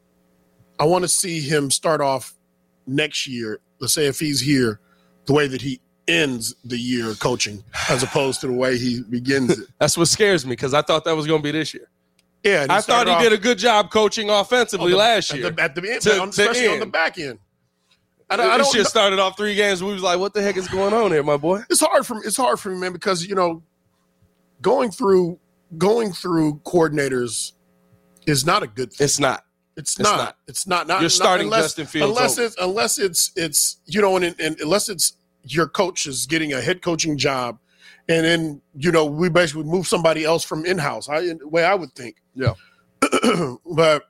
S2: I want to see him start off next year. Let's say if he's here, the way that he ends the year coaching, as opposed to the way he begins it.
S1: That's what scares me because I thought that was going to be this year.
S2: Yeah, and he
S1: I thought
S2: started
S1: he
S2: off
S1: did a good job coaching offensively
S2: on the-
S1: last
S2: at
S1: year.
S2: the, at the end,
S1: To-
S2: on-
S1: to
S2: especially on
S1: end.
S2: the back end. I, don't- I
S1: this
S2: don't.
S1: shit started off three games. We was like, "What the heck is going on here, my boy?"
S2: It's hard for me. It's hard for me, man, because you know, going through going through coordinators is not a good thing.
S1: It's not.
S2: It's,
S1: it's
S2: not.
S1: not.
S2: It's not. Not
S1: You're starting
S2: not, unless,
S1: Justin Fields
S2: unless
S1: over.
S2: it's unless it's it's you know, and, and unless it's your coach is getting a head coaching job, and then you know we basically move somebody else from in house. I the way I would think.
S1: Yeah.
S2: But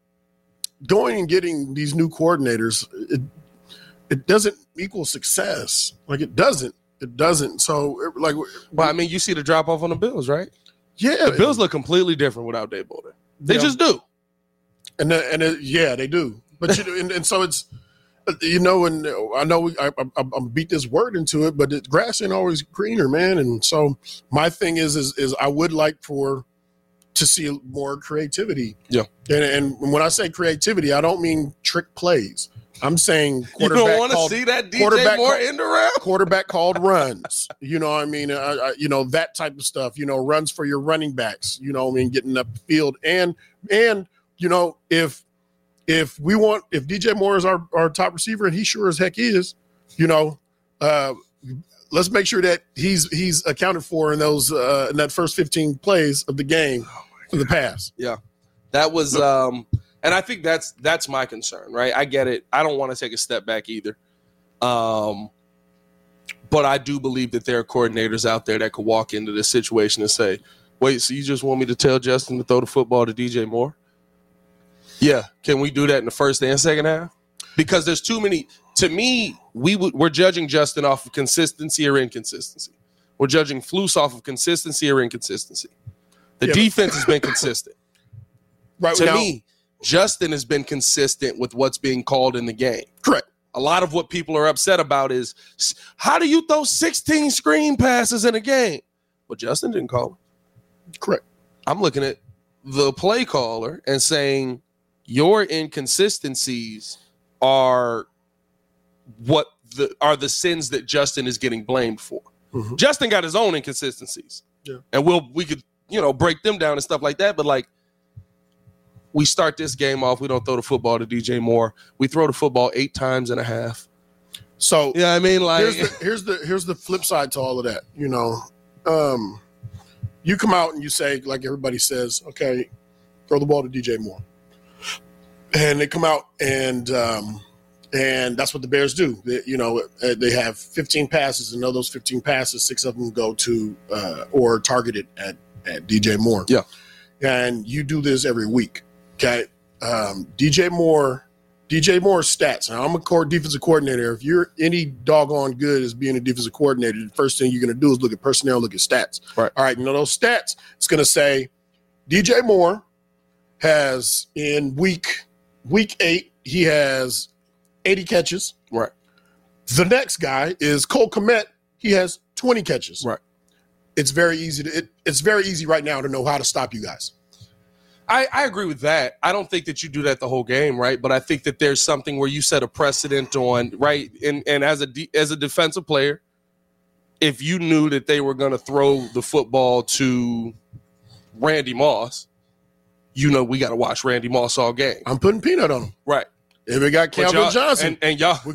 S2: going and getting these new coordinators, it it doesn't equal success. Like it doesn't. It doesn't. So it, like,
S1: Well, I mean, you see the drop off on the Bills, right?
S2: yeah,
S1: The Bills look completely different without Dave Bolden. They
S2: Yeah.
S1: just do.
S2: and the, and it, yeah, they do. But you know, and, and so it's you know, and I know we, I, I, I beat this word into it, but the grass ain't always greener, man. And so my thing is, is, is I would like for to see more creativity.
S1: Yeah.
S2: And, and when I say creativity, I don't mean trick plays. I'm saying
S1: You
S2: quarterback
S1: don't want to
S2: called,
S1: see that D J
S2: quarterback
S1: Moore
S2: call-
S1: end around?
S2: quarterback called runs. You know what I mean? Uh, uh, you know, that type of stuff, you know, runs for your running backs, you know what I mean, getting up the field. And, and, you know, if, if we want, if D J Moore is our, our top receiver, and he sure as heck is, you know, uh, let's make sure that he's, he's accounted for in those, uh, in that first fifteen plays of the game for the pass.
S1: That was, um, and I think that's that's my concern, right? I get it. I don't want to take a step back either. Um, but I do believe that there are coordinators out there that could walk into this situation and say, wait, so you just want me to tell Justin to throw the football to D J Moore? Yeah. Can we do that in the first and second half? Because there's too many. To me, we w- we're judging Justin off of consistency or inconsistency. We're judging Flus off of consistency or inconsistency. The
S2: Yeah, but-
S1: defense has been consistent.
S2: Right
S1: To
S2: now,
S1: me, Justin has been consistent with what's being called in the game.
S2: correct.
S1: A lot of what people are upset about is, how do you throw sixteen screen passes in a game? Well, Justin didn't call them.
S2: Correct.
S1: I'm looking at the play caller and saying your inconsistencies are what the are the sins that Justin is getting blamed for.
S2: Mhm.
S1: Justin got his own inconsistencies.
S2: Yeah.
S1: And we'll we could, you know, break them down and stuff like that. But like, we start this game off, we don't throw the football to D J Moore. We throw the football eight times and a half.
S2: So
S1: Yeah, I mean, like,
S2: here's the here's the here's the flip side to all of that. You know, um, you come out and you say, like everybody says, okay, throw the ball to D J Moore, and they come out and um, and that's what the Bears do. They, you know, they have fifteen passes, and of those fifteen passes, six of them go to uh, or targeted at at D J Moore.
S1: Yeah.
S2: And you do this every week. Okay, um, D J Moore. D J Moore's stats. Now, I'm a core defensive coordinator. If you're any doggone good as being a defensive coordinator, the first thing you're going to do is look at personnel, look at stats.
S1: Right.
S2: All right. You know, those stats, it's going to say D J Moore has in week week eight, he has eighty catches.
S1: right.
S2: The next guy is Cole Kmet. He has twenty catches.
S1: Right.
S2: It's very easy to it, it's very easy right now to know how to stop you guys.
S1: I, I agree with that. I don't think that you do that the whole game, right? But I think that there's something where you set a precedent on, right? And and as a de- as a defensive player, if you knew that they were going to throw the football to Randy Moss, you know we got to watch Randy Moss all game,
S2: I'm putting peanut on him.
S1: right?
S2: If we got
S1: But y'all-
S2: Calvin Johnson,
S1: and, and y'all
S2: we're gonna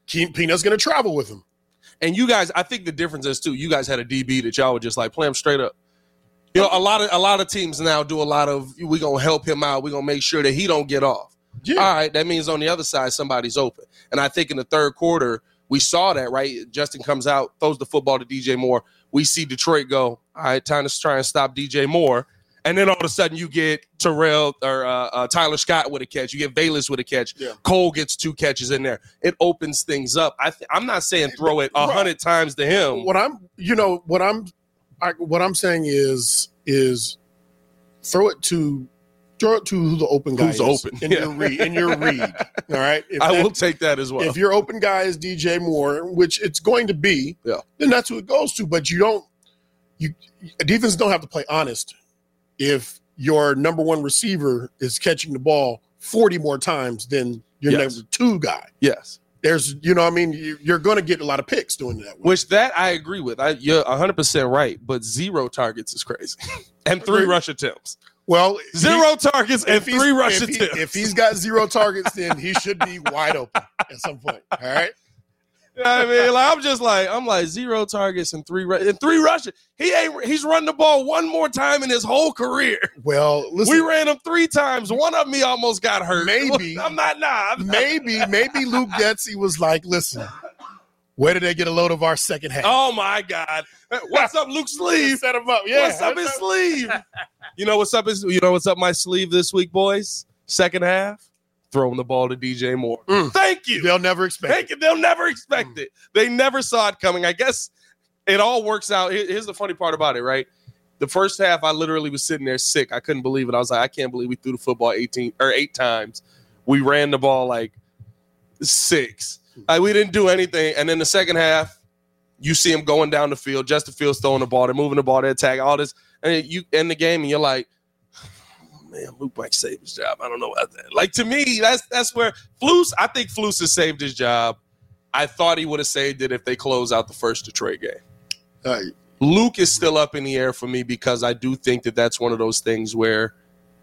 S2: Peanut's going to travel with him.
S1: And you guys, I think the difference is, too, you guys had a D B that y'all would just, like, play him straight up. You know, a lot of a lot of teams now do a lot of, we're going to help him out. We're going to make sure that he don't get off. Yeah. All right, that means on the other side, somebody's open. And I think in the third quarter, we saw that, right? Justin comes out, throws the football to D J Moore. We see Detroit go, all right, time to try and stop D J Moore. And then all of a sudden you get Terrell or uh, uh, Tyler Scott with a catch. You get Bayless with a catch. Yeah. Cole gets two catches in there. It opens things up. I th- I'm not saying throw it a hundred times to him.
S2: What I'm, you know, what I'm, I, what I'm saying is, is throw it to, throw it to who the open guy
S1: Who's
S2: is.
S1: open.
S2: In
S1: Yeah.
S2: your read. In your read. All right. If
S1: I
S2: that,
S1: will take that as well.
S2: If your open guy is D J Moore, which it's going to be,
S1: yeah.
S2: then that's who it goes to. But you don't, you defense don't have to play honest if your number one receiver is catching the ball forty more times than your
S1: yes.
S2: number two guy.
S1: Yes.
S2: There's, you know what I mean? You're going to get a lot of picks doing that.
S1: Which that I agree with. I, you're one hundred percent right, but zero targets is crazy. And three rush attempts.
S2: Well,
S1: zero he, targets and three rush
S2: if
S1: attempts.
S2: He, if he's got zero targets, then he should be wide open at some point. All right?
S1: You know what I mean? Like, I'm just like, I'm like zero targets and three and three rushes. He ain't. He's run the ball one more time in his whole career.
S2: Well, listen,
S1: we ran him three times. One of me almost got hurt.
S2: Maybe
S1: I'm not. Nah. I'm
S2: maybe
S1: not.
S2: maybe Luke Getsy was like, listen, where did they get a load of our second half?
S1: Oh my God! What's up, Luke's sleeve?
S2: Set him up. Yeah.
S1: What's up his sleeve? You know what's up his. You know what's up my sleeve this week, boys? Second half. Throwing the ball to D J Moore. Mm. Thank you.
S2: They'll never expect
S1: Thank
S2: it.
S1: You. They'll never expect mm. it. They never saw it coming. I guess it all works out. Here's the funny part about it, right? The first half, I literally was sitting there sick. I couldn't believe it. I was like, I can't believe we threw the football eighteen or eight times. We ran the ball like six. Like, we didn't do anything. And then the second half, you see him going down the field. Justin Fields throwing the ball. They're moving the ball. They're attacking. All this. And you end the game, and you're like, man, Luke might save his job. I don't know about that. Like, to me, that's that's where Flus, I think Flus has saved his job. I thought he would have saved it if they close out the first Detroit game.
S2: Uh,
S1: Luke is still up in the air for me because I do think that that's one of those things where,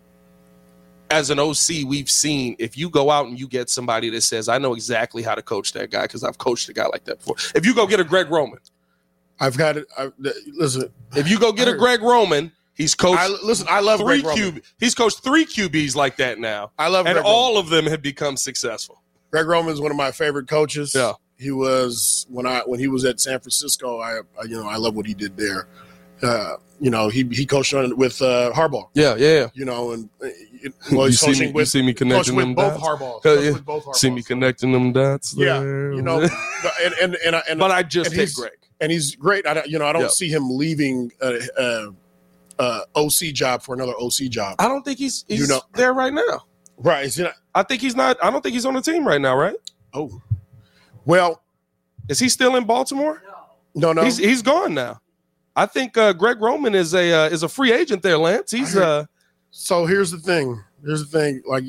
S1: as an O C, we've seen if you go out and you get somebody that says, I know exactly how to coach that guy because I've coached a guy like that before. If you go get a Greg Roman.
S2: I've got it. I, listen.
S1: If you go get a Greg Roman. He's coached.
S2: I, listen, I love
S1: three
S2: Greg
S1: Q B.
S2: Roman.
S1: He's coached three Q Bs like that now.
S2: I love,
S1: and
S2: Greg
S1: all
S2: Roman.
S1: of them have become successful.
S2: Greg Roman is one of my favorite coaches.
S1: Yeah,
S2: he was when I when he was at San Francisco. I, I you know I love what he did there. Uh, you know he he coached on with uh, Harbaugh.
S1: Yeah, yeah.
S2: You know, and it, well, he's
S1: you
S2: coaching
S1: see me,
S2: with
S1: you see me connecting
S2: with
S1: them
S2: both
S1: dots.
S2: Harbaughs.
S1: Uh, yeah.
S2: With both Harbaughs.
S1: See me connecting them dots.
S2: Yeah,
S1: there.
S2: you know, and and and, and
S1: but I just
S2: hit
S1: Greg,
S2: and he's great. I you know I don't
S1: yeah.
S2: see him leaving. Uh, uh, Uh, O C job for another O C job.
S1: I don't think he's, he's
S2: you know,
S1: there right now.
S2: Right. Is it,
S1: I think he's not. I don't think he's on the team right now, right?
S2: Oh. Well.
S1: Is he still in Baltimore?
S2: No, no.
S1: He's, he's gone now. I think uh, Greg Roman is a uh, is a free agent there, Lance. He's uh.
S2: So here's the thing. Here's the thing. Like,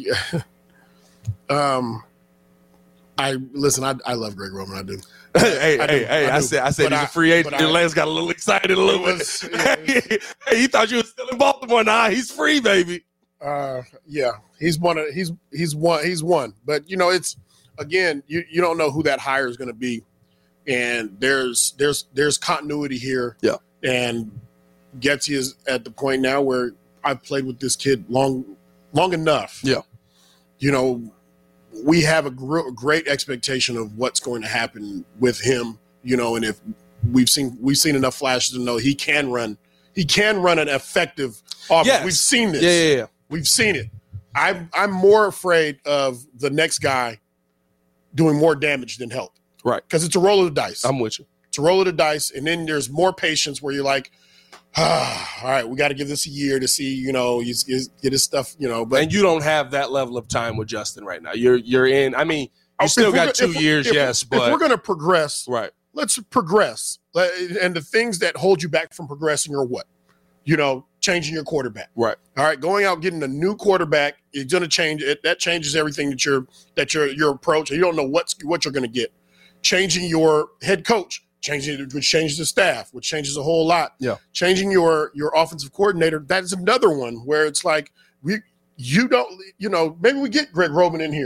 S2: um, I listen. I I love Greg Roman. I do.
S1: hey,
S2: I
S1: hey,
S2: do,
S1: hey! I, I said, I said
S2: but
S1: he's
S2: I,
S1: a free agent.
S2: I,
S1: And Lance got a little excited a little
S2: was,
S1: bit.
S2: Yeah,
S1: hey, he thought you were still in Baltimore. Nah, he's free, baby.
S2: Uh, yeah, he's one. Of, he's he's one. He's one. But you know, it's again, you, you don't know who that hire is going to be, and there's there's there's continuity here.
S1: Yeah,
S2: and Getsy is at the point now where I've played with this kid long long enough.
S1: Yeah,
S2: you know. We have a gr- great expectation of what's going to happen with him, you know, and if we've seen we've seen enough flashes to know he can run, he can run an effective offense.
S1: Yes.
S2: We've seen this.
S1: Yeah, yeah, yeah.
S2: We've seen it. I'm I'm more afraid of the next guy doing more damage than help.
S1: Right.
S2: Because it's a roll of the dice.
S1: I'm with you.
S2: It's a roll of the dice, and then there's more patience where you're like, ah, all right, we got to give this a year to see, you know, he's, he's, get his stuff, you know. But
S1: and you don't have that level of time with Justin right now. You're you're in. I mean, you still got two
S2: if
S1: years,
S2: if,
S1: yes,
S2: if
S1: but
S2: we're going to progress,
S1: right?
S2: Let's progress. And the things that hold you back from progressing are what? You know, changing your quarterback.
S1: Right.
S2: All right, going out getting a new quarterback is going to change it. That changes everything that you're that your your approach. You don't know what's what you're going to get. Changing your head coach. Changing it, which changes the staff, which changes a whole lot.
S1: Yeah.
S2: Changing your your offensive coordinator, that is another one where it's like we you don't you know maybe we get Greg Roman in here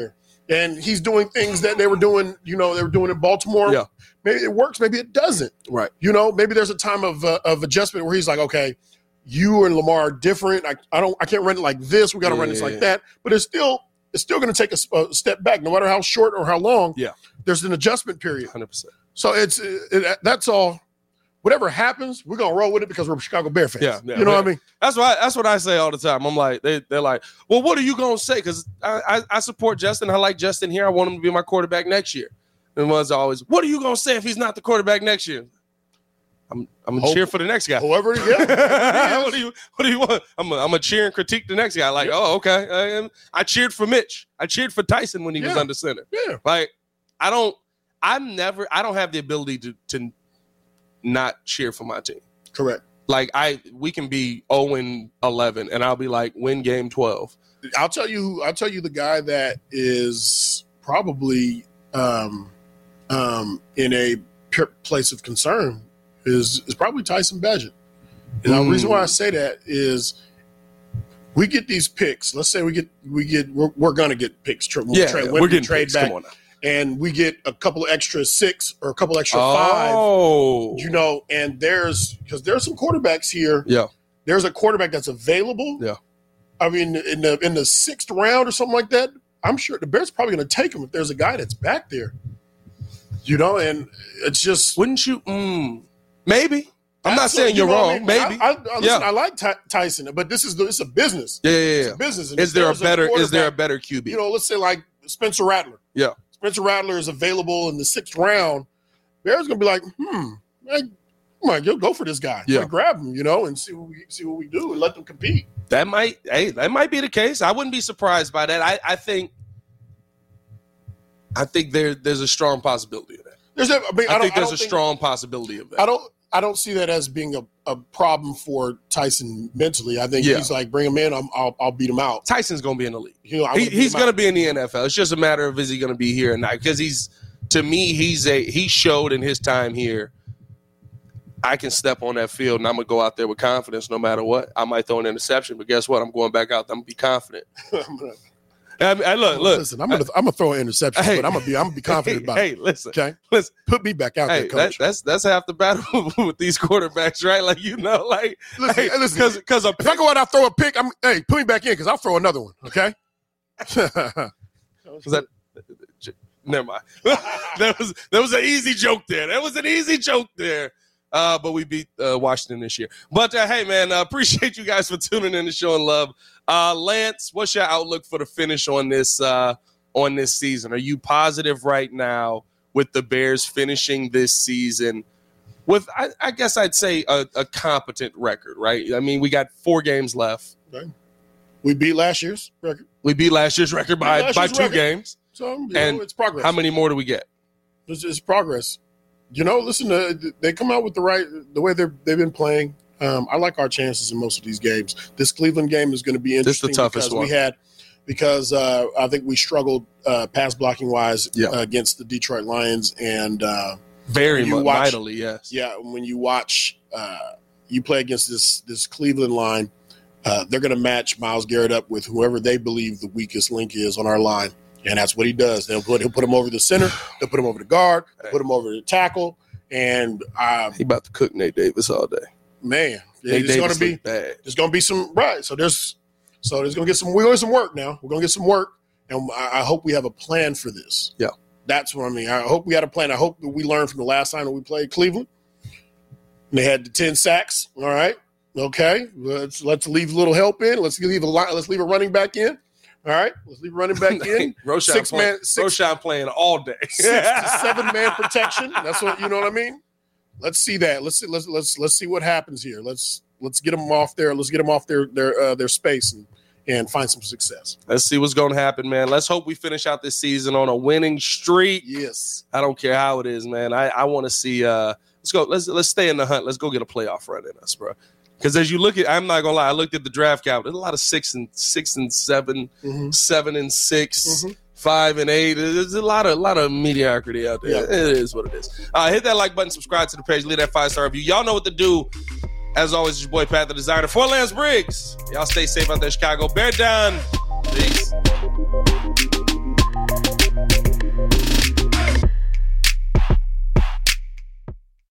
S2: And he's doing things that they were doing, you know, they were doing in Baltimore.
S1: Yeah.
S2: Maybe it works, maybe it doesn't.
S1: Right.
S2: You know, maybe there's a time of uh, of adjustment where he's like, okay, you and Lamar are different. I, I don't, I can't run it like this. We got to
S1: yeah,
S2: run this
S1: yeah,
S2: like
S1: yeah.
S2: that. But it's still, it's still going to take a, a step back, no matter how short or how long.
S1: Yeah.
S2: There's an adjustment period.
S1: one hundred percent.
S2: So it's it, that's all. Whatever happens, we're gonna roll with it because we're Chicago Bear fans.
S1: Yeah, yeah,
S2: you know
S1: yeah.
S2: what I mean.
S1: That's why. That's what I say all the time. I'm like, they, they're like, well, what are you gonna say? Because I, I, I support Justin. I like Justin here. I want him to be my quarterback next year. And was always, what are you gonna say if he's not the quarterback next year? I'm, I'm gonna
S2: Hope-
S1: cheer for the next guy.
S2: Whoever, yeah.
S1: what do you, what do you want? I'm, a, I'm a cheer and critique the next guy. Like, oh, okay. I, am- I cheered for Mitch. I cheered for Tyson when he was
S2: Yeah.
S1: under center.
S2: Yeah.
S1: Like, I don't. I'm never. I don't have the ability to to not cheer for my team.
S2: Correct.
S1: Like I, we can be oh and eleven, and I'll be like, win game twelve.
S2: I'll tell you. I'll tell you the guy that is probably um, um, in a p- place of concern is is probably Tyson Bagent. And the
S1: Mm.
S2: reason why I say that is we get these picks. Let's say we get we get we're, we're gonna get picks. Tra-
S1: Yeah,
S2: trade,
S1: yeah,
S2: when
S1: we're
S2: we
S1: getting
S2: trade
S1: picks.
S2: back,
S1: Come on now.
S2: and we get a couple extra six or a couple extra five.
S1: Oh,
S2: You know, and there's because there's some quarterbacks here.
S1: yeah,
S2: There's a quarterback that's available.
S1: Yeah.
S2: I mean, in the in the sixth round or something like that, I'm sure the Bears probably going to take him if there's a guy that's back there. You know, and it's just
S1: wouldn't you? Mm, maybe. I'm not
S2: that's
S1: saying
S2: what- you
S1: you're
S2: know what I
S1: wrong.
S2: mean?
S1: Maybe.
S2: I, I, I, listen,
S1: Yeah.
S2: I like Ty- Tyson, but this is the, it's a business.
S1: yeah, yeah,
S2: It's
S1: yeah.
S2: a business. And
S1: Is
S2: if
S1: there a
S2: there's
S1: better? Is there a
S2: quarterback-
S1: better Q B?
S2: You know, let's say like Spencer Rattler.
S1: Yeah.
S2: Spencer Rattler is available in the sixth round. Bears going to be like, hmm, I, come on, yo, go for this guy.
S1: Yeah.
S2: Like, grab him, you know, and see what we see what we do and let them compete.
S1: That might. Hey, that might be the case. I wouldn't be surprised by that. I, I think. I think there there's a strong possibility of that.
S2: There's, a, I mean, I,
S1: I,
S2: don't,
S1: think
S2: I
S1: there's
S2: don't
S1: a
S2: think,
S1: strong possibility of that.
S2: I don't. I don't see that as being a, a problem for Tyson mentally. I think
S1: Yeah.
S2: he's like, bring him in, I'm, I'll, I'll beat him out.
S1: Tyson's going to be in the league.
S2: You know, I'm
S1: He,
S2: gonna beat
S1: he's
S2: him
S1: going to
S2: out.
S1: be in the N F L. It's just a matter of is he going to be here or not? Because he's, to me, he's a he showed in his time here. I can step on that field and I'm gonna go out there with confidence no matter what. I might throw an interception, but guess what? I'm going back out. I'm gonna be confident.
S2: I'm gonna,
S1: I mean, I look, look.
S2: listen, I'm gonna I'm gonna throw an interception,
S1: Hey.
S2: but I'm gonna be I'm gonna be confident
S1: Hey,
S2: about
S1: hey,
S2: it.
S1: listen,
S2: Okay,
S1: listen.
S2: put me back out
S1: Hey,
S2: there,
S1: that,
S2: coach.
S1: that's that's half the battle with these quarterbacks, right? Like you know, like
S2: listen,
S1: hey,
S2: hey, listen,
S1: because because
S2: if I go out, I throw a pick. I'm hey, put me back in because I'll throw another one. Okay.
S1: was that. Never mind. that was that was an easy joke there. That was an easy joke there. Uh, but we beat uh, Washington this year. But uh, hey, man, uh, appreciate you guys for tuning in and showing love. Uh, Lance, what's your outlook for the finish on this uh, on this season? Are you positive right now with the Bears finishing this season with, I, I guess I'd say, a, a competent record, right? I mean, we got four games left.
S2: Okay. We beat last year's record,
S1: We beat last year's record by,
S2: Last
S1: by
S2: year's
S1: two
S2: record.
S1: games.
S2: so you
S1: And
S2: know, it's progress.
S1: How many more do we get?
S2: It's, it's progress. You know, listen, to, they come out with the right the way they're they've been playing. Um, I like our chances in most of these games. This Cleveland game is going to be
S1: This is the
S2: interesting
S1: toughest
S2: because
S1: one.
S2: we had because uh, I think we struggled uh, pass blocking wise
S1: Yeah.
S2: uh, against the Detroit Lions, and uh,
S1: Very
S2: You
S1: mu-
S2: watch-
S1: mightily, yes.
S2: yeah, when you watch uh, you play against this this Cleveland line, uh, they're going to match Myles Garrett up with whoever they believe the weakest link is on our line. And that's what he does. They'll put he'll put him over the center. They'll put him over the guard. They'll put him over the tackle. And uh,
S1: He about to cook Nate Davis all day.
S2: man,
S1: Nate
S2: it's going
S1: Davis
S2: to be
S1: look bad.
S2: there's going to be some right. So there's so there's going to get some we're going to get some work now. We're going to get some work, and I, I hope we have a plan for this.
S1: Yeah.
S2: That's what I mean. I hope we had a plan. I hope that we learned from the last time that we played Cleveland. And they had the ten sacks. All right, okay. Let's let's leave a little help in. Let's leave a line. Let's leave a running back in. All right, let's leave a running back in.
S1: Roshan
S2: Six
S1: playing,
S2: man, six,
S1: Roshan playing all day.
S2: six to seven man protection. That's what you know what I mean. Let's see that. Let's see, let's let's let's see what happens here. Let's let's get them off there. Let's get them off their their uh, their space and and find some success.
S1: Let's see what's going to happen, man. Let's hope we finish out this season on a winning streak.
S2: Yes.
S1: I don't care how it is, man. I, I want to see. Uh, let's go. Let's let's stay in the hunt. Let's go get a playoff run in us, bro. Because as you look at, I'm not gonna lie. I looked at the draft count. There's a lot of six and six and seven,
S2: Mm-hmm.
S1: seven and 6
S2: Mhm.
S1: five and eight. There's a lot of a lot of mediocrity out there.
S2: Yeah.
S1: It is what it is. Uh, hit that like button, subscribe to the page, leave that five star review. Y'all know what to do. As always, it's your boy Pat the Designer for Lance Briggs. Y'all stay safe out there, Chicago. Bear down. Peace.